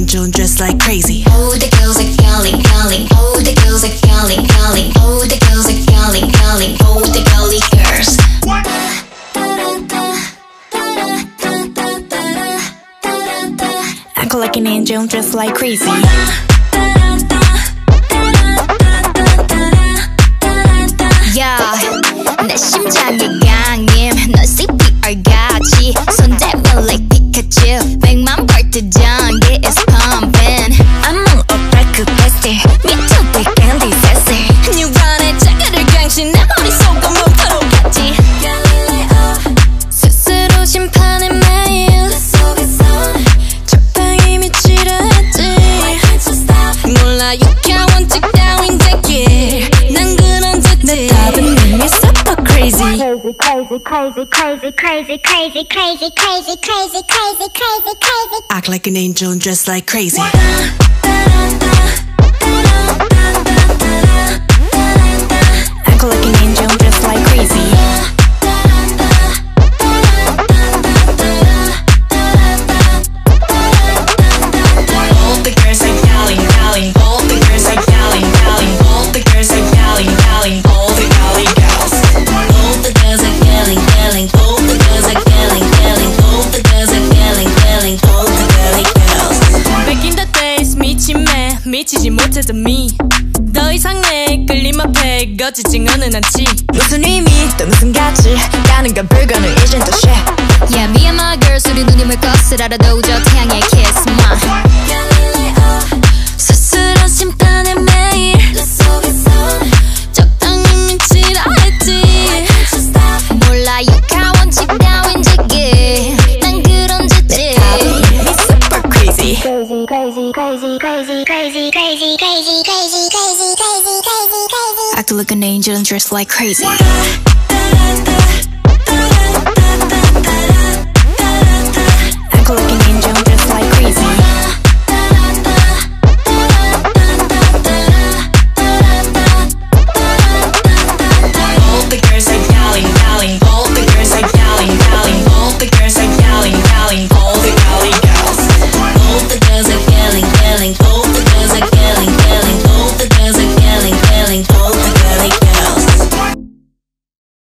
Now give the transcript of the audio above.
angel and dress like crazy. All the girls are calling, calling. All the girls are calling, calling. All the girls are calling, calling. All the girly girls. Act like an angel and dress like crazy. Yeah, 내 심장이 강림. 넌 CPR 같이 손대면 like Pikachu. 100만 벌트 전기 is pumping. I'm on a like a bestie. 미쳐도 candy sassy. 뉴런의 자가를 강신 내 머릿속은 몽타로 같지. 스스로 심판의 매일 적당히 미치려 했지. 몰라 유쾌한 원칙 따윈 제길. 난 그런 짓지. 내 답은 이미 super crazy. Crazy, crazy, crazy, crazy, crazy, crazy, crazy, crazy, crazy, crazy, crazy. Act like an angel and dress like crazy. Act like an angel and dress like crazy. All the girls are yelling, yelling. All the girls are yelling, yelling. All the girls are yelling, yelling. All the yelling girls. All the girls are yelling, yelling. All the girls are yelling, yelling. All the girls are yelling, yelling. All the girly girls. Back in the days 미침에 미치지 못했던 me. 더 이상의 끌림 앞에 거치지는 않지. 무슨 의미 또 무슨 가치 가는 건 불가능해진 또 shit. Yeah, me and my girls 우리 눈이 물 것을 알아도 저 태양의 kiss my. 스스로 심판의 매일 적당히 미치라 했지. 몰라 유쾌한 원칙 따윈 지기. 난 그런 짓지. Me super crazy. Crazy, crazy, crazy, crazy, crazy, crazy, crazy, crazy, crazy, crazy, crazy, crazy. Act like an angel and dress like crazy.